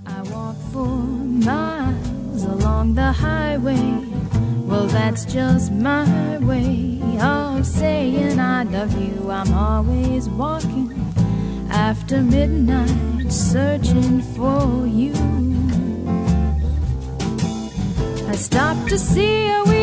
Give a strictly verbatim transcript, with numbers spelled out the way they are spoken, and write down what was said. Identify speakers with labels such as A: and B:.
A: I walk for miles along the highway. Well, that's just my way of saying I love you. I'm always walking after midnight, searching for you. I stopped to see a wheel